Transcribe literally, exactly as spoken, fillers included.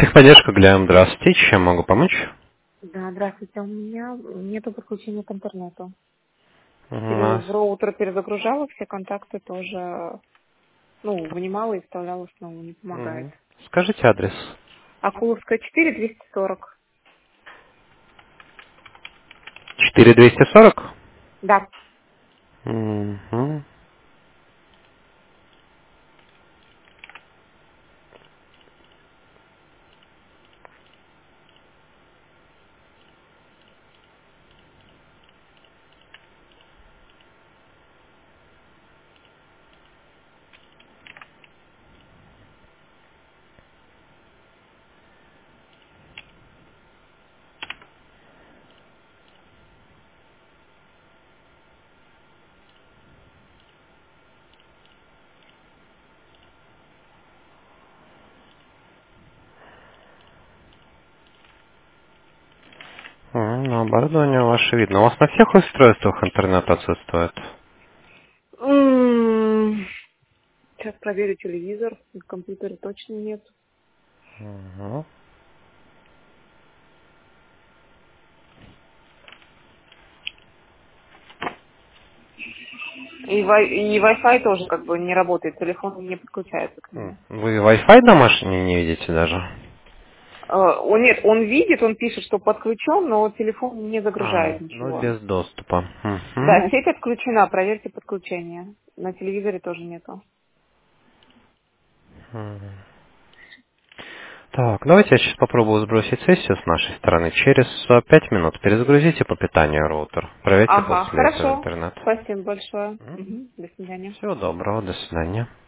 Техподдержка Глям, здравствуйте. Чем могу помочь? Да, здравствуйте. У меня нету подключения к интернету. У Пере- нас... В роутер перезагружала, все контакты тоже, ну, вынимала и вставляла снова, не помогает. Мгм. Скажите адрес. Акуловская четыре, двести сорок. четыре двести сорок? Да. Мгм. М, Ну, оборудование ваше видно. У вас на всех устройствах интернет отсутствует? М, Сейчас проверю телевизор. На компьютере точно нет. Мгм. И, вай- и Wi-Fi тоже как бы не работает. Телефон не подключается к М, нему. Вы Wi-Fi домашний не видите даже? Э, о, нет, он видит, он пишет, что подключен, но телефон не А, загружает ну ничего. без доступа. Да, Мгм. сеть отключена, проверьте подключение. На телевизоре тоже нету. Мгм. Так, давайте я сейчас попробую сбросить сессию с нашей стороны. Через э, пять минут перезагрузите по питанию роутер. Проверьте Ага, после этого хорошо. интернет. Спасибо большое. Мгм. До свидания. Всего доброго, до свидания.